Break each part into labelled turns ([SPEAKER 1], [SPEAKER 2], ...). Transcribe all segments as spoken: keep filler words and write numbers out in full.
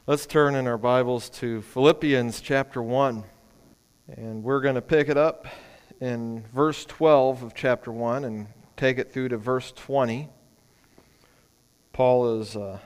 [SPEAKER 1] Let's turn in our Bibles to Philippians chapter one. And we're going to pick it up in verse twelve of chapter one and take it through to verse twenty. Paul is, uh,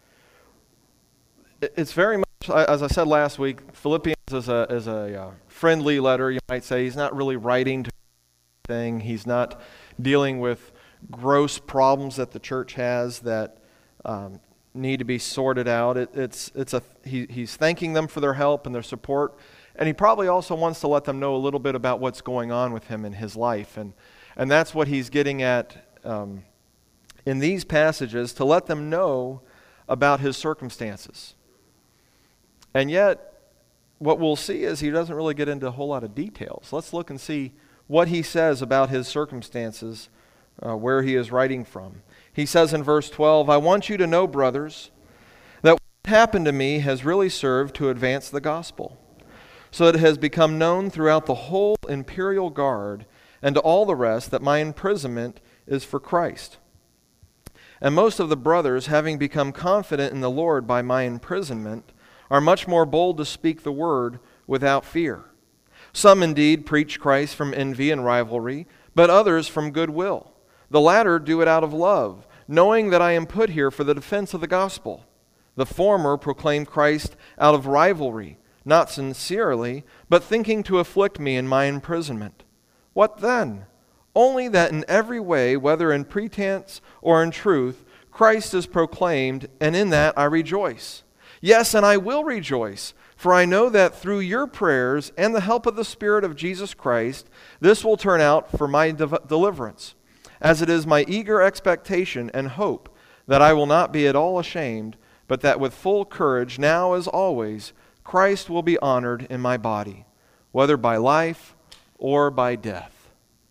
[SPEAKER 1] it's very much, as I said last week, Philippians is a, is a uh, friendly letter, you might say. He's not really writing to anything. He's not dealing with gross problems that the church has that um, need to be sorted out. It, it's it's a he, he's thanking them for their help and their support, and he probably also wants to let them know a little bit about what's going on with him in his life, and and that's what he's getting at um, in these passages, to let them know about his circumstances. And yet, what we'll see is he doesn't really get into a whole lot of details. Let's look and see what he says about his circumstances, uh, where he is writing from. He says in verse twelve, "I want you to know, brothers, that what happened to me has really served to advance the gospel, so that it has become known throughout the whole imperial guard and to all the rest that my imprisonment is for Christ. And most of the brothers, having become confident in the Lord by my imprisonment, are much more bold to speak the word without fear. Some indeed preach Christ from envy and rivalry, but others from goodwill. The latter do it out of love, knowing that I am put here for the defense of the gospel. The former proclaim Christ out of rivalry, not sincerely, but thinking to afflict me in my imprisonment. What then? Only that in every way, whether in pretense or in truth, Christ is proclaimed, and in that I rejoice. Yes, and I will rejoice, for I know that through your prayers and the help of the Spirit of Jesus Christ, this will turn out for my de- deliverance. As it is my eager expectation and hope that I will not be at all ashamed, but that with full courage, now as always, Christ will be honored in my body, whether by life or by death."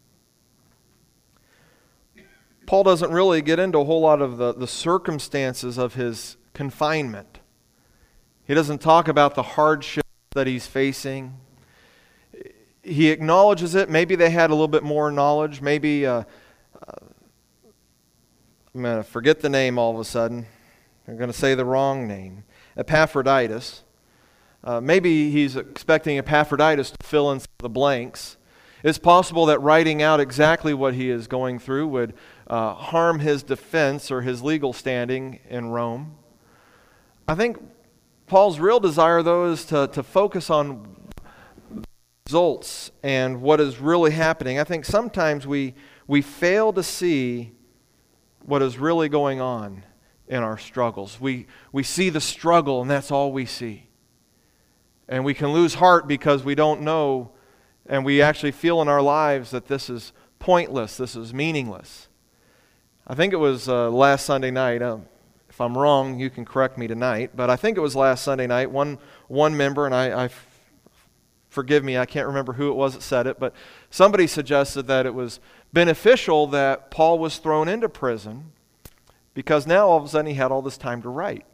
[SPEAKER 1] Paul doesn't really get into a whole lot of the, the circumstances of his confinement. He doesn't talk about the hardships that he's facing. He acknowledges it. Maybe they had a little bit more knowledge. Maybe... Uh, Uh, I'm going to forget the name all of a sudden. I'm going to say the wrong name. Epaphroditus. Uh, maybe he's expecting Epaphroditus to fill in the blanks. It's possible that writing out exactly what he is going through would uh, harm his defense or his legal standing in Rome. I think Paul's real desire, though, is to, to focus on results and what is really happening. I think sometimes we We fail to see what is really going on in our struggles. We we see the struggle, and that's all we see. And we can lose heart because we don't know, and we actually feel in our lives that this is pointless, this is meaningless. I think it was uh, last Sunday night. Uh, if I'm wrong, you can correct me tonight. But I think it was last Sunday night. One one member, and I, I forgive me, I can't remember who it was that said it, but somebody suggested that it was beneficial that Paul was thrown into prison because now all of a sudden he had all this time to write.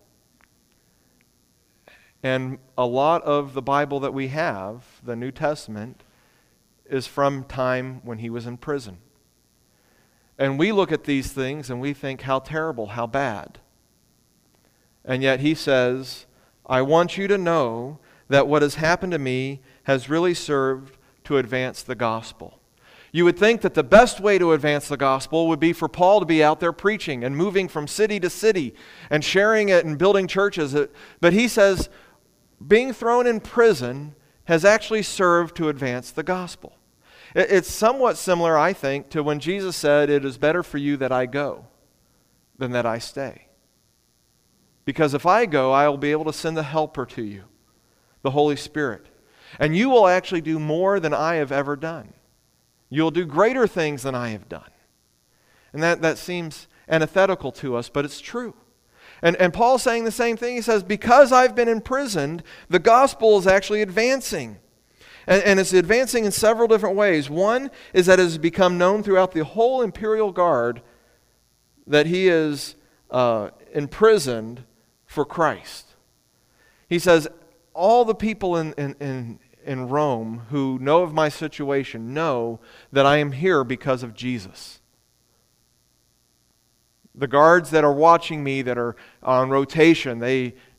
[SPEAKER 1] And a lot of the Bible that we have, the New Testament, is from time when he was in prison. And we look at these things and we think, how terrible, how bad. And yet he says, I want you to know that what has happened to me has really served to advance the gospel. You would think that the best way to advance the gospel would be for Paul to be out there preaching and moving from city to city and sharing it and building churches. But he says being thrown in prison has actually served to advance the gospel. It's somewhat similar, I think, to when Jesus said, "It is better for you that I go than that I stay. Because if I go, I will be able to send the helper to you, the Holy Spirit. And you will actually do more than I have ever done. You'll do greater things than I have done." And that, that seems antithetical to us, but it's true. And, and Paul's saying the same thing. He says, because I've been imprisoned, the gospel is actually advancing. And, and it's advancing in several different ways. One is that it has become known throughout the whole imperial guard that he is uh, imprisoned for Christ. He says, all the people in, in, in in Rome who know of my situation know that I am here because of Jesus. The guards that are watching me, that are on rotation, they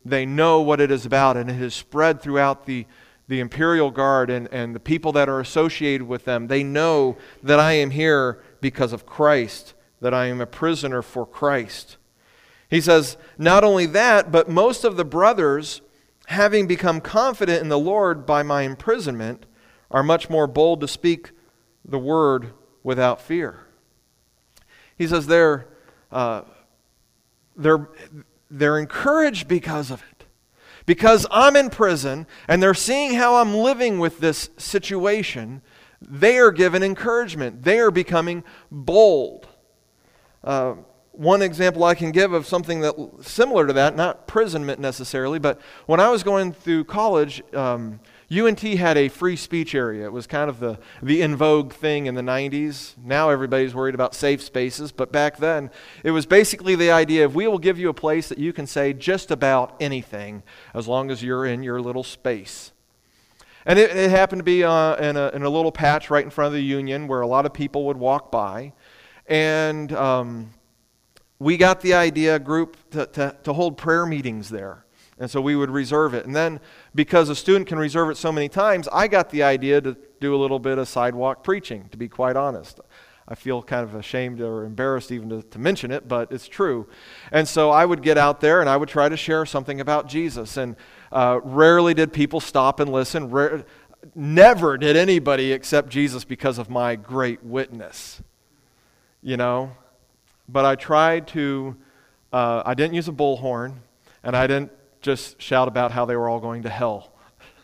[SPEAKER 1] they know what it is about, and it has spread throughout the, the Imperial Guard and, and the people that are associated with them. They know that I am here because of Christ, that I am a prisoner for Christ. He says, not only that, but most of the brothers, having become confident in the Lord by my imprisonment, are much more bold to speak the word without fear. He says they're, uh, they're, they're encouraged because of it. Because I'm in prison and they're seeing how I'm living with this situation, they are given encouragement. They are becoming bold. Uh, One example I can give of something that similar to that, not imprisonment necessarily, but when I was going through college, um, U N T had a free speech area. It was kind of the, the in vogue thing in the nineties. Now everybody's worried about safe spaces, but back then it was basically the idea of we will give you a place that you can say just about anything as long as you're in your little space. And it, it happened to be uh, in, a, in a little patch right in front of the Union where a lot of people would walk by. And um, we got the idea group to, to, to hold prayer meetings there. And so we would reserve it. And then because a student can reserve it so many times, I got the idea to do a little bit of sidewalk preaching, to be quite honest. I feel kind of ashamed or embarrassed even to, to mention it, but it's true. And so I would get out there and I would try to share something about Jesus. And uh, rarely did people stop and listen. Rare, never did anybody accept Jesus because of my great witness. You know? But I tried to, uh, I didn't use a bullhorn, and I didn't just shout about how they were all going to hell.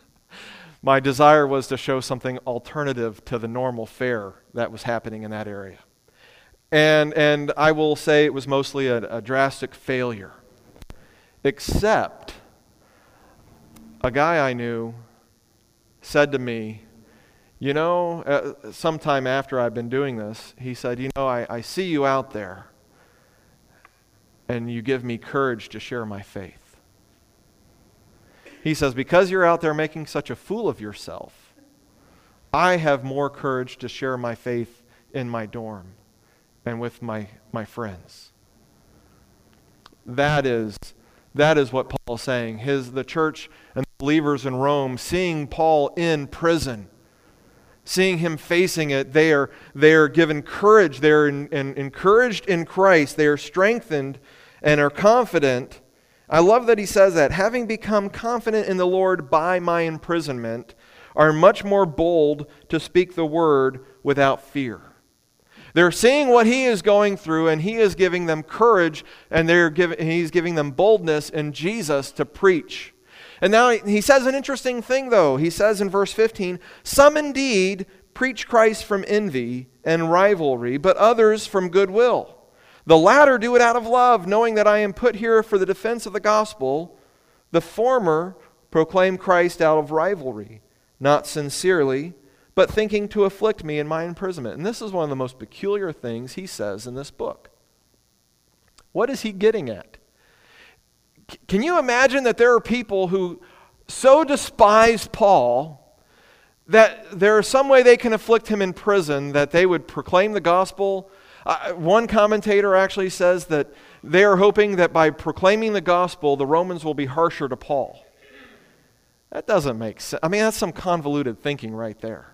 [SPEAKER 1] My desire was to show something alternative to the normal fare that was happening in that area. And and I will say it was mostly a, a drastic failure. Except a guy I knew said to me, you know, uh, sometime after I've been doing this, he said, you know, I, I see you out there, and you give me courage to share my faith. He says, because you're out there making such a fool of yourself, I have more courage to share my faith in my dorm and with my, my friends. That is, that is what Paul is saying. His, the church and the believers in Rome, seeing Paul in prison, seeing him facing it, they are, they are given courage. They are in, in, encouraged in Christ. They are strengthened and are confident. I love that he says that. Having become confident in the Lord by my imprisonment, are much more bold to speak the word without fear. They're seeing what he is going through, and he is giving them courage, and they're giving, he's giving them boldness in Jesus to preach. And now he says an interesting thing, though. He says in verse fifteen, some indeed preach Christ from envy and rivalry, but others from goodwill. The latter do it out of love, knowing that I am put here for the defense of the gospel. The former proclaim Christ out of rivalry, not sincerely, but thinking to afflict me in my imprisonment. And this is one of the most peculiar things he says in this book. What is he getting at? C- can you imagine that there are people who so despise Paul that there is some way they can afflict him in prison that they would proclaim the gospel? Uh, one commentator actually says that they are hoping that by proclaiming the gospel, the Romans will be harsher to Paul. That doesn't make sense. I mean, that's some convoluted thinking right there.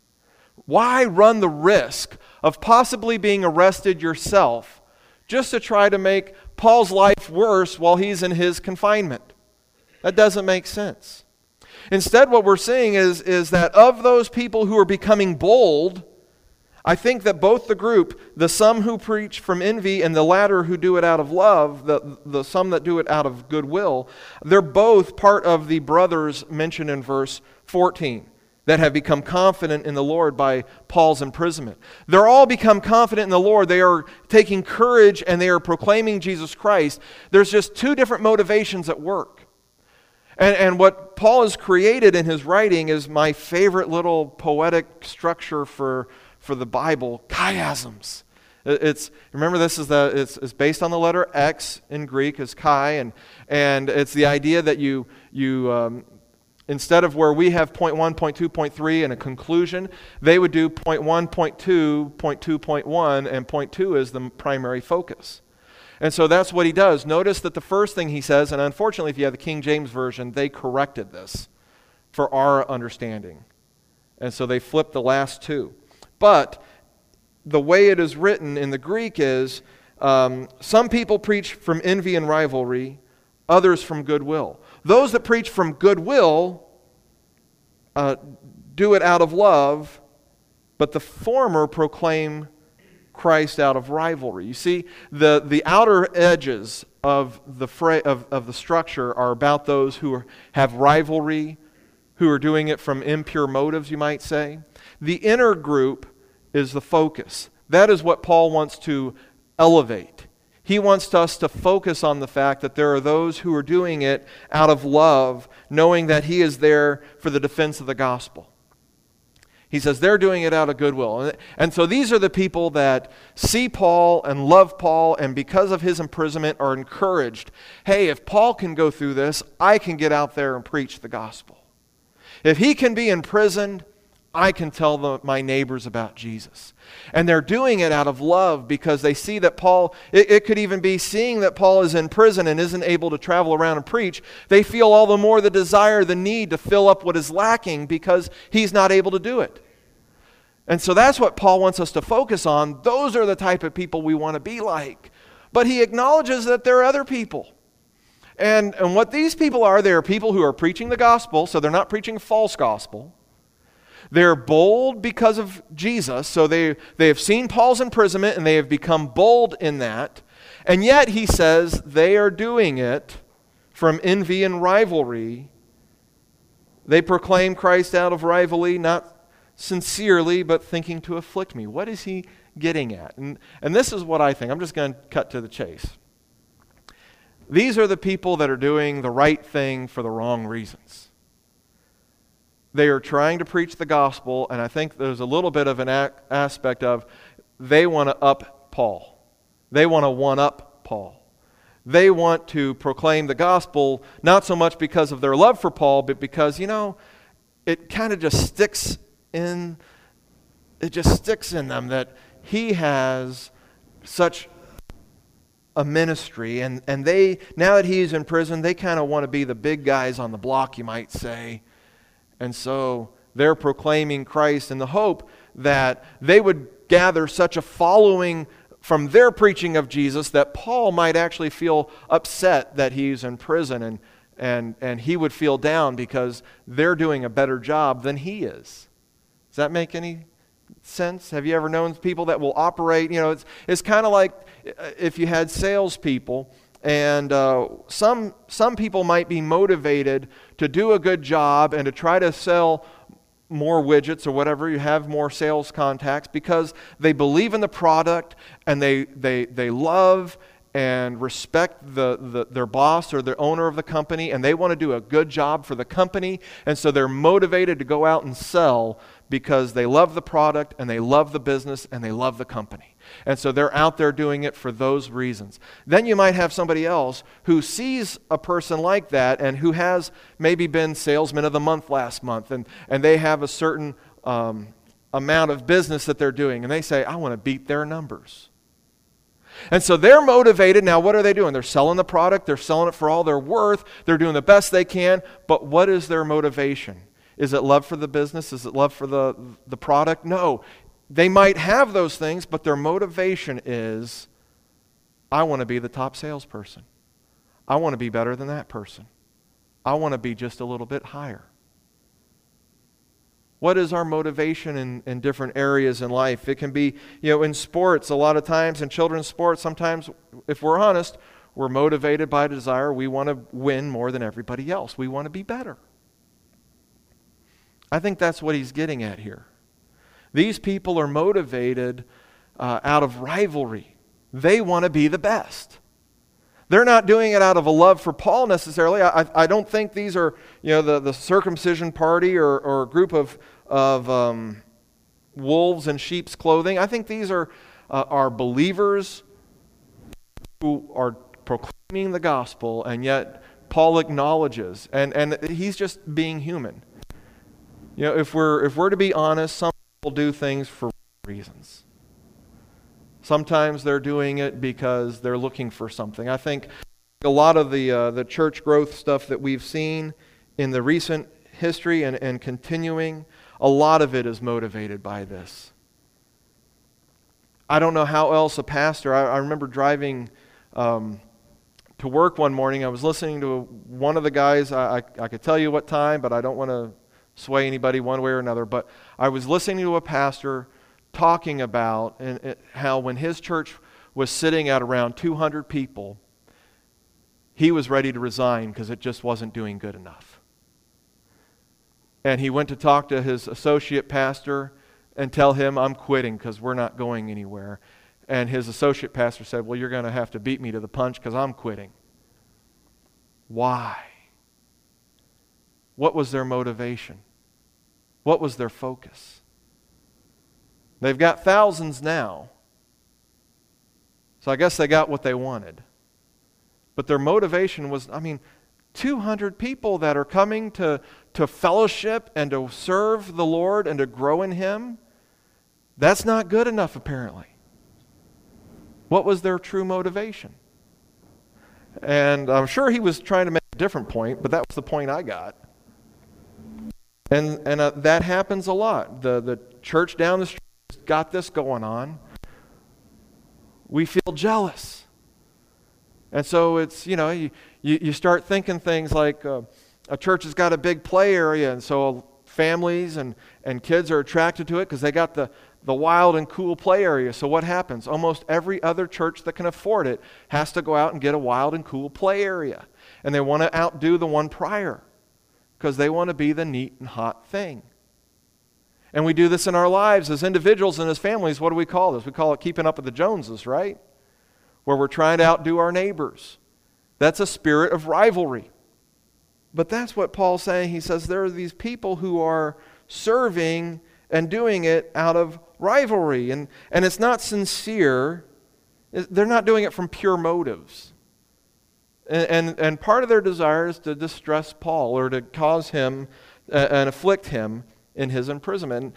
[SPEAKER 1] Why run the risk of possibly being arrested yourself just to try to make Paul's life worse while he's in his confinement? That doesn't make sense. Instead, what we're seeing is, is that of those people who are becoming bold, I think that both the group, the some who preach from envy and the latter who do it out of love, the, the some that do it out of goodwill, they're both part of the brothers mentioned in verse fourteen that have become confident in the Lord by Paul's imprisonment. They're all become confident in the Lord. They are taking courage and they are proclaiming Jesus Christ. There's just two different motivations at work. And, and what Paul has created in his writing is my favorite little poetic structure for for the Bible, chiasms. It's remember this is the it's, it's based on the letter X in Greek is chi, and and it's the idea that you you um, instead of where we have point one, point two, point three and a conclusion, they would do point one, point two, point two, point one, and point two is the primary focus. And so that's what he does. Notice that the first thing he says, and unfortunately if you have the King James Version, they corrected this for our understanding. And so they flipped the last two. But the way it is written in the Greek is, um, some people preach from envy and rivalry, others from goodwill. Those that preach from goodwill uh, do it out of love, but the former proclaim Christ out of rivalry. You see, the, the outer edges of the fra- of, of the structure are about those who are, have rivalry, who are doing it from impure motives, you might say. The inner group is the focus. That is what Paul wants to elevate. He wants us to focus on the fact that there are those who are doing it out of love, knowing that he is there for the defense of the gospel. He says they're doing it out of goodwill. And so these are the people that see Paul and love Paul, and because of his imprisonment are encouraged. Hey, if Paul can go through this, I can get out there and preach the gospel. If he can be imprisoned, I can tell the, my neighbors about Jesus. And they're doing it out of love because they see that Paul, it, it could even be seeing that Paul is in prison and isn't able to travel around and preach. They feel all the more the desire, the need to fill up what is lacking because he's not able to do it. And so that's what Paul wants us to focus on. Those are the type of people we want to be like. But he acknowledges that there are other people. And, and what these people are, they are people who are preaching the gospel, so they're not preaching a false gospel. They're bold because of Jesus, so they, they have seen Paul's imprisonment and they have become bold in that. And yet, he says, they are doing it from envy and rivalry. They proclaim Christ out of rivalry, not sincerely, but thinking to afflict me. What is he getting at? And, and this is what I think. I'm just going to cut to the chase. These are the people that are doing the right thing for the wrong reasons. They are trying to preach the gospel, and I think there's a little bit of an a- aspect of they want to up Paul. They want to one-up Paul. They want to proclaim the gospel not so much because of their love for Paul, but because, you know, it kind of just sticks in, it just sticks in them that he has such a ministry, and, and they, now that he's in prison, they kind of want to be the big guys on the block, you might say. And so they're proclaiming Christ in the hope that they would gather such a following from their preaching of Jesus that Paul might actually feel upset that he's in prison, and, and, and he would feel down because they're doing a better job than he is. Does that make any sense? Have you ever known people that will operate? You know, it's, it's kind of like if you had salespeople. And uh, some some people might be motivated to do a good job and to try to sell more widgets or whatever, you have more sales contacts because they believe in the product and they they they love and respect the, the their boss or the owner of the company, and they want to do a good job for the company, and so they're motivated to go out and sell because they love the product and they love the business and they love the company. And so they're out there doing it for those reasons. Then you might have somebody else who sees a person like that and who has maybe been salesman of the month last month, and, and they have a certain um, amount of business that they're doing, and they say, I want to beat their numbers. And so they're motivated. Now, what are they doing? They're selling the product. They're selling it for all they're worth. They're doing the best they can. But what is their motivation? Is it love for the business? Is it love for the, the product? No. They might have those things, but their motivation is, I want to be the top salesperson. I want to be better than that person. I want to be just a little bit higher. What is our motivation in, in different areas in life? It can be, you know, in sports, a lot of times, in children's sports, sometimes, if we're honest, we're motivated by a desire. We want to win more than everybody else. We want to be better. I think that's what he's getting at here. These people are motivated uh, out of rivalry. They want to be the best. They're not doing it out of a love for Paul necessarily. I, I don't think these are, you know, the, the circumcision party or, or a group of, of um, wolves in sheep's clothing. I think these are, uh, are believers who are proclaiming the gospel, and yet Paul acknowledges, and, and he's just being human. You know, if we're if we're to be honest, some people do things for reasons. Sometimes they're doing it because they're looking for something. I think a lot of the uh, the church growth stuff that we've seen in the recent history and, and continuing, a lot of it is motivated by this. I don't know how else a pastor, I, I remember driving um, to work one morning. I was listening to one of the guys, I, I, I could tell you what time, but I don't want to sway anybody one way or another, but I was listening to a pastor talking about and, and how when his church was sitting at around two hundred people, he was ready to resign because it just wasn't doing good enough. And he went to talk to his associate pastor and tell him, I'm quitting because we're not going anywhere. And his associate pastor said, well, you're going to have to beat me to the punch because I'm quitting. Why? What was their motivation? What was their focus? They've got thousands now. So I guess they got what they wanted. But their motivation was, I mean, two hundred people that are coming to, to fellowship and to serve the Lord and to grow in Him. That's not good enough, apparently. What was their true motivation? And I'm sure he was trying to make a different point, but that was the point I got. And and uh, that happens a lot. The, the church down the street has got this going on. We feel jealous. And so it's, you know, you, you, you start thinking things like uh, a church has got a big play area, and so families and, and kids are attracted to it because they got the, the wild and cool play area. So what happens? Almost every other church that can afford it has to go out and get a wild and cool play area. And they want to outdo the one prior because they want to be the neat and hot thing. And we do this in our lives as individuals and as families. What do we call this? We call it keeping up with the Joneses, right? Where we're trying to outdo our neighbors. That's a spirit of rivalry. But that's what Paul's saying. He says there are these people who are serving and doing it out of rivalry. And, and it's not sincere. They're not doing it from pure motives. And, and, and part of their desire is to distress Paul or to cause him uh, and afflict him in his imprisonment.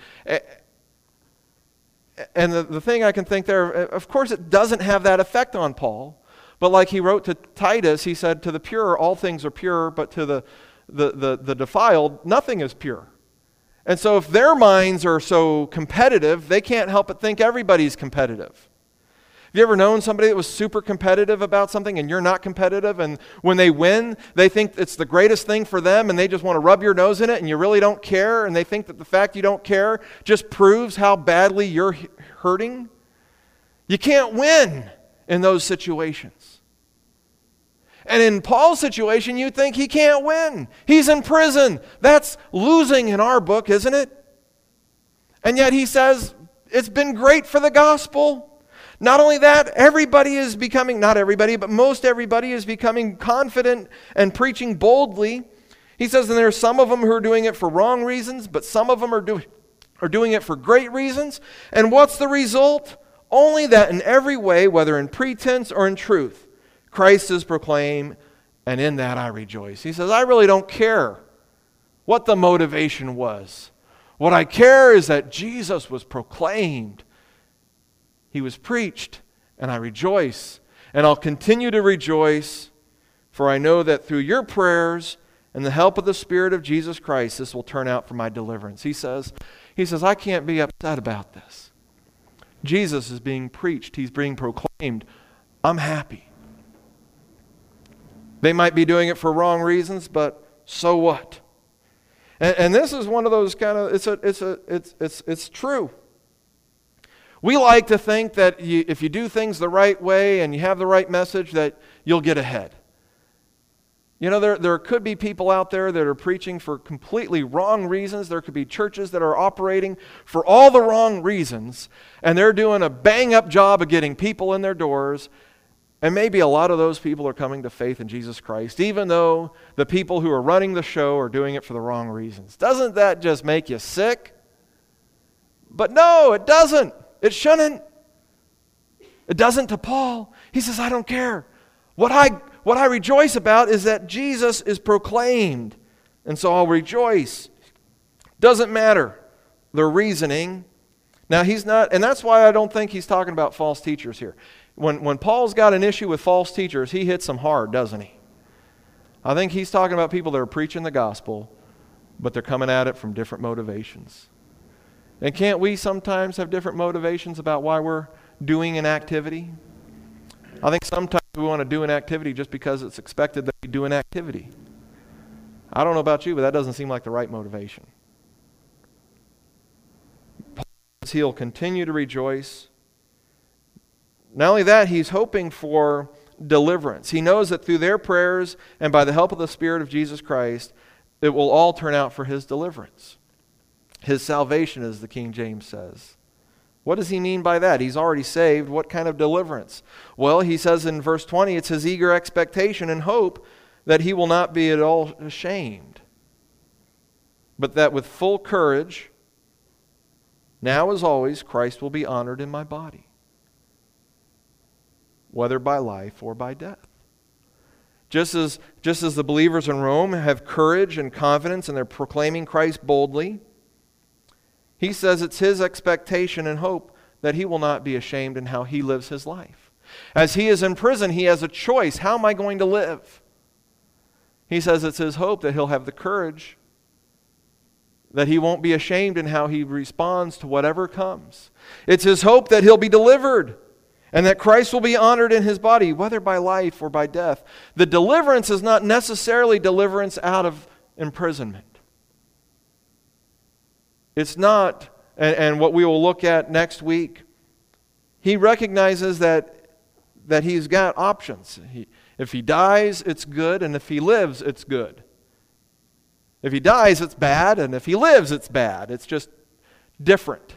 [SPEAKER 1] And the, the thing I can think there, of course it doesn't have that effect on Paul, but like he wrote to Titus, he said, to the pure all things are pure, but to the, the, the, the defiled nothing is pure. And so if their minds are so competitive, they can't help but think everybody's competitive. Have you ever known somebody that was super competitive about something and you're not competitive, and when they win, they think it's the greatest thing for them and they just want to rub your nose in it and you really don't care, and they think that the fact you don't care just proves how badly you're hurting? You can't win in those situations. And in Paul's situation, you think he can't win. He's in prison. That's losing in our book, isn't it? And yet he says, it's been great for the gospel. Not only that, everybody is becoming, not everybody, but most everybody is becoming confident and preaching boldly. He says, and there are some of them who are doing it for wrong reasons, but some of them are, do, are doing it for great reasons. And what's the result? Only that in every way, whether in pretense or in truth, Christ is proclaimed, and in that I rejoice. He says, I really don't care what the motivation was. What I care is that Jesus was proclaimed. He was preached, and I rejoice, and I'll continue to rejoice, for I know that through your prayers and the help of the Spirit of Jesus Christ, this will turn out for my deliverance. He says, he says, I can't be upset about this. Jesus is being preached. He's being proclaimed. I'm happy. They might be doing it for wrong reasons, but so what? And, and this is one of those kind of, it's a, it's a, it's, it's, it's true. We like to think that you, if you do things the right way and you have the right message, that you'll get ahead. You know, there, there could be people out there that are preaching for completely wrong reasons. There could be churches that are operating for all the wrong reasons, and they're doing a bang-up job of getting people in their doors. And maybe a lot of those people are coming to faith in Jesus Christ, even though the people who are running the show are doing it for the wrong reasons. Doesn't that just make you sick? But no, it doesn't. It shouldn't. It doesn't to Paul. He says, I don't care. What I, what I rejoice about is that Jesus is proclaimed. And so I'll rejoice. Doesn't matter the reasoning. Now, he's not, and that's why I don't think he's talking about false teachers here. When, when Paul's got an issue with false teachers, he hits them hard, doesn't he? I think he's talking about people that are preaching the gospel, but they're coming at it from different motivations. And can't we sometimes have different motivations about why we're doing an activity? I think sometimes we want to do an activity just because it's expected that we do an activity. I don't know about you, but that doesn't seem like the right motivation. Paul says he'll continue to rejoice. Not only that, he's hoping for deliverance. He knows that through their prayers and by the help of the Spirit of Jesus Christ, it will all turn out for his deliverance. His salvation, as the King James says. What does he mean by that? He's already saved. What kind of deliverance? Well, he says in verse twenty, it's his eager expectation and hope that he will not be at all ashamed, but that with full courage, now as always, Christ will be honored in my body, whether by life or by death. Just as, just as the believers in Rome have courage and confidence and they're proclaiming Christ boldly, he says it's his expectation and hope that he will not be ashamed in how he lives his life. As he is in prison, he has a choice. How am I going to live? He says it's his hope that he'll have the courage, that he won't be ashamed in how he responds to whatever comes. It's his hope that he'll be delivered and that Christ will be honored in his body, whether by life or by death. The deliverance is not necessarily deliverance out of imprisonment. It's not, and, and what we will look at next week, he recognizes that, that he's got options. He, if he dies, it's good, and if he lives, it's good. If he dies, it's bad, and if he lives, it's bad. It's just different.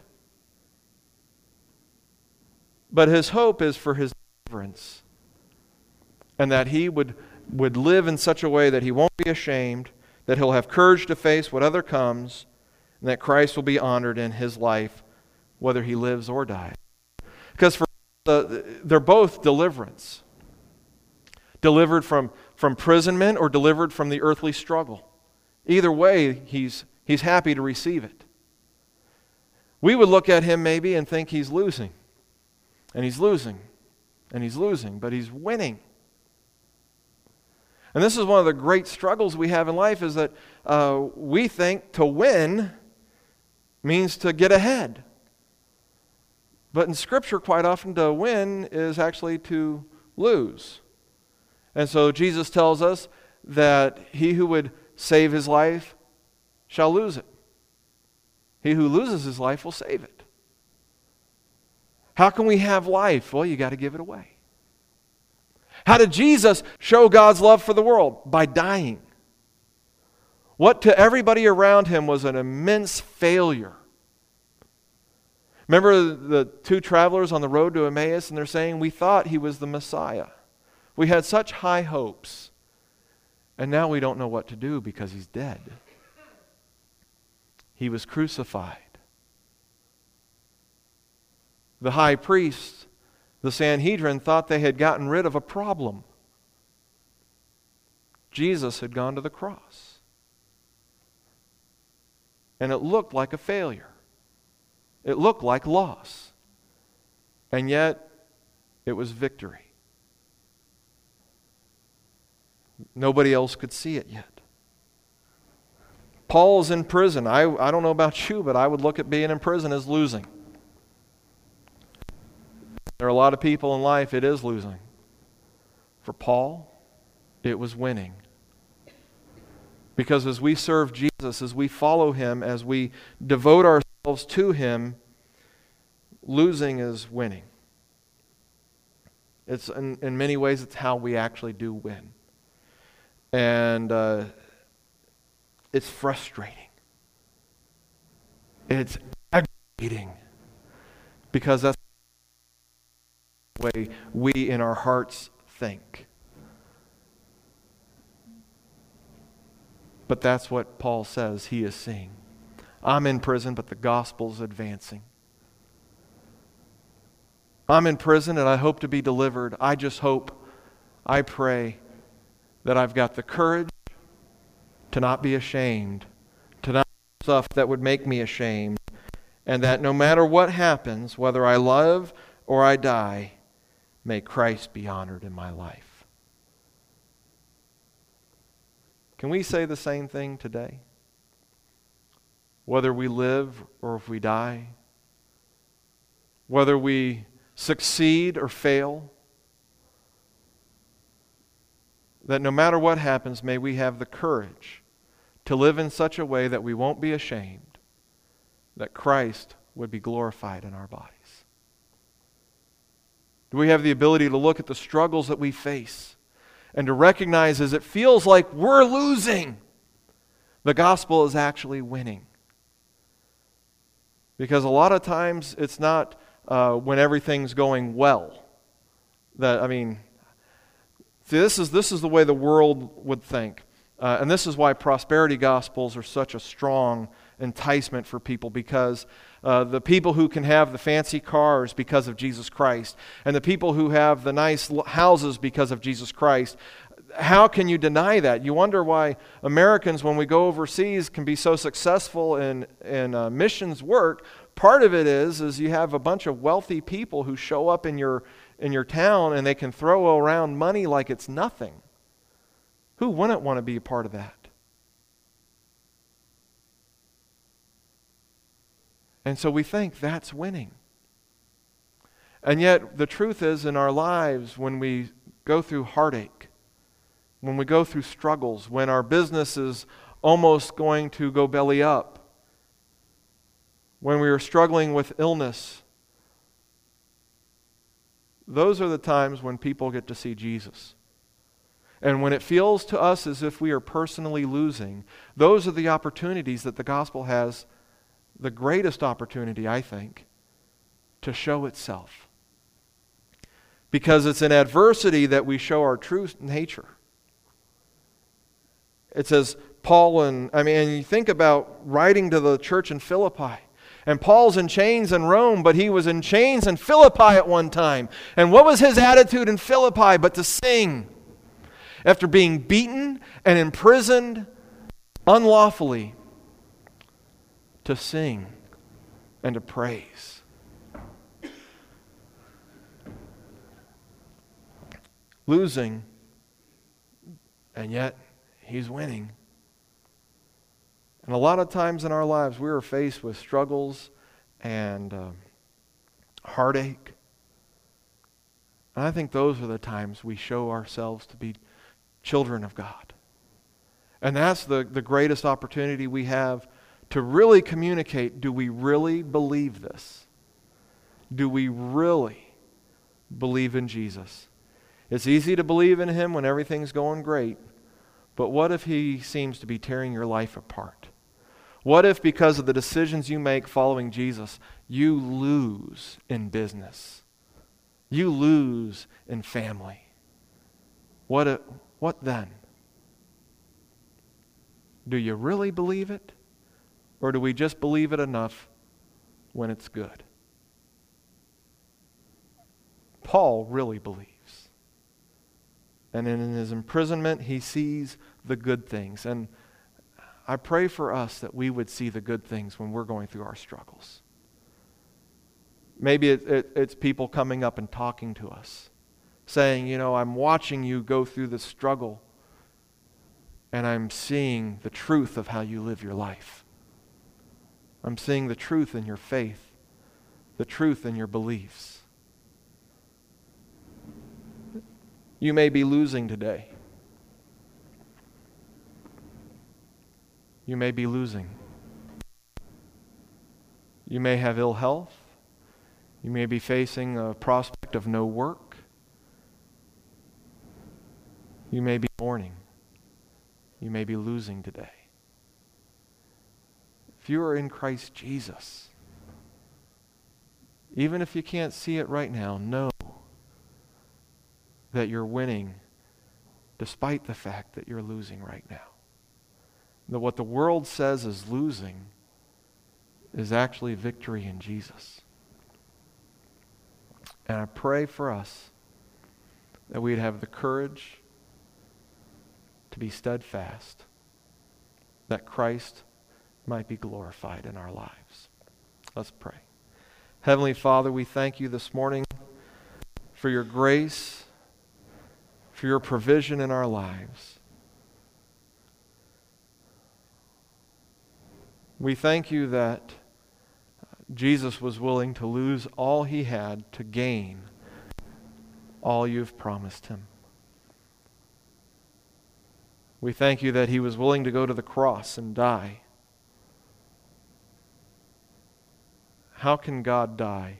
[SPEAKER 1] But his hope is for his deliverance, and that he would, would live in such a way that he won't be ashamed, that he'll have courage to face whatever comes, and that Christ will be honored in his life, whether he lives or dies. Because for uh, they're both deliverance. Delivered from, from imprisonment or delivered from the earthly struggle. Either way, he's, he's happy to receive it. We would look at him maybe and think he's losing. And he's losing. And he's losing. But he's winning. And this is one of the great struggles we have in life, is that uh, we think to win means to get ahead. But in Scripture, quite often, to win is actually to lose. And so Jesus tells us that he who would save his life shall lose it. He who loses his life will save it. How can we have life? Well, you got to give it away. How did Jesus show God's love for the world? By dying. What to everybody around him was an immense failure. Remember the two travelers on the road to Emmaus, and they're saying, we thought he was the Messiah. We had such high hopes, and now we don't know what to do because he's dead. He was crucified. The high priest, the Sanhedrin, thought they had gotten rid of a problem. Jesus had gone to the cross. And it looked like a failure. It looked like loss. And yet, it was victory. Nobody else could see it yet. Paul's in prison. I, I don't know about you, but I would look at being in prison as losing. There are a lot of people in life, it is losing. For Paul, it was winning. Because as we serve Jesus, as we follow him, as we devote ourselves to him, losing is winning. It's in, in many ways, it's how we actually do win. And uh, it's frustrating. It's aggravating. Because that's the way we in our hearts think. But that's what Paul says he is seeing. I'm in prison, but the gospel's advancing. I'm in prison and I hope to be delivered. I just hope, I pray, that I've got the courage to not be ashamed, to not do stuff that would make me ashamed, and that no matter what happens, whether I live or I die, may Christ be honored in my life. Can we say the same thing today? Whether we live or if we die, whether we succeed or fail, that no matter what happens, may we have the courage to live in such a way that we won't be ashamed, that Christ would be glorified in our bodies. Do we have the ability to look at the struggles that we face and to recognize as it feels like we're losing, the gospel is actually winning? Because a lot of times it's not uh, when everything's going well. That I mean, see, this is this is the way the world would think, uh, and this is why prosperity gospels are such a strong enticement for people, because uh, the people who can have the fancy cars because of Jesus Christ, and the people who have the nice houses because of Jesus Christ, how can you deny that? You wonder why Americans, when we go overseas, can be so successful in, in uh, missions work. Part of it is, is you have a bunch of wealthy people who show up in your, in your town and they can throw around money like it's nothing. Who wouldn't want to be a part of that? And so we think that's winning. And yet the truth is, in our lives, when we go through heartache, when we go through struggles, when our business is almost going to go belly up, when we are struggling with illness, those are the times when people get to see Jesus. And when it feels to us as if we are personally losing, those are the opportunities that the gospel has, the greatest opportunity, I think, to show itself. Because it's in adversity that we show our true nature. It says, Paul, and I mean, and you think about writing to the church in Philippi. And Paul's in chains in Rome, but he was in chains in Philippi at one time. And what was his attitude in Philippi but to sing? After being beaten and imprisoned unlawfully, to sing and to praise. Losing, and yet he's winning. And a lot of times in our lives we are faced with struggles and uh, heartache. And I think those are the times we show ourselves to be children of God. And that's the, the greatest opportunity we have to really communicate. Do we really believe this? Do we really believe in Jesus? It's easy to believe in Him when everything's going great, but what if He seems to be tearing your life apart? What if because of the decisions you make following Jesus, you lose in business? You lose in family? What, a, what then? Do you really believe it? Or do we just believe it enough when it's good? Paul really believes. And in his imprisonment, he sees the good things. And I pray for us that we would see the good things when we're going through our struggles. Maybe it, it, it's people coming up and talking to us, saying, you know, I'm watching you go through this struggle, and I'm seeing the truth of how you live your life. I'm seeing the truth in your faith, the truth in your beliefs. You may be losing today. You may be losing. You may have ill health. You may be facing a prospect of no work. You may be mourning. You may be losing today. If you are in Christ Jesus, even if you can't see it right now, know that you're winning despite the fact that you're losing right now. That what the world says is losing is actually victory in Jesus. And I pray for us that we'd have the courage to be steadfast, that Christ might be glorified in our lives. Let's pray. Heavenly Father, we thank you this morning for your grace, for your provision in our lives. We thank you that Jesus was willing to lose all he had to gain all you've promised him. We thank you that he was willing to go to the cross and die. How can God die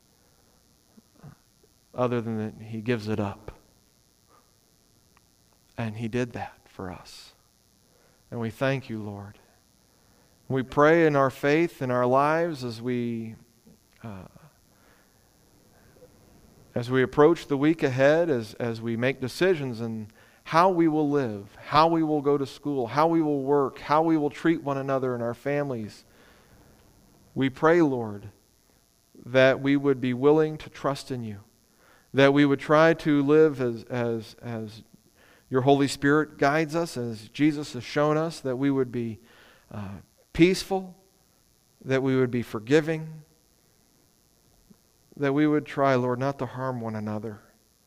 [SPEAKER 1] other than that he gives it up? And he did that for us. And we thank you, Lord. We pray in our faith, in our lives, as we uh, as we approach the week ahead, as, as we make decisions in how we will live, how we will go to school, how we will work, how we will treat one another and our families. We pray, Lord, that we would be willing to trust in you, that we would try to live as, as, as your Holy Spirit guides us, as Jesus has shown us, that we would be uh, peaceful, that we would be forgiving, that we would try, Lord, not to harm one another.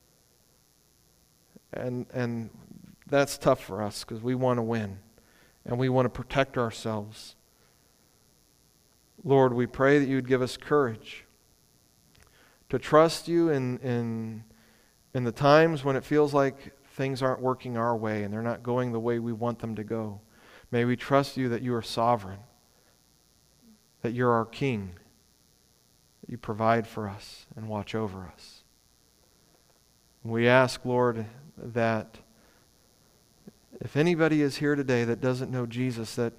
[SPEAKER 1] And and that's tough for us because we want to win and we want to protect ourselves. Lord, we pray that you would give us courage to trust you in, in, in the times when it feels like things aren't working our way and they're not going the way we want them to go. May we trust you that you are sovereign, that you're our King, that you provide for us and watch over us. We ask, Lord, that if anybody is here today that doesn't know Jesus, that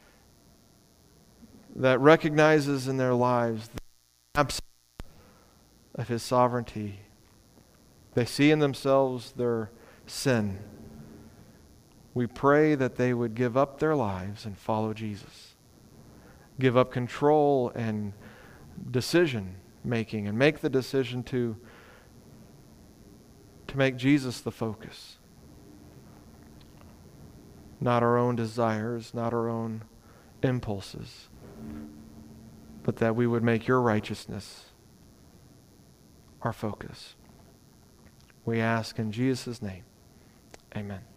[SPEAKER 1] that recognizes in their lives the absence of his sovereignty, they see in themselves their sin, we pray that they would give up their lives and follow Jesus. Give up control and decision making and make the decision to to make Jesus the focus. Not our own desires, not our own impulses, but that we would make your righteousness our focus. We ask in Jesus' name. Amen.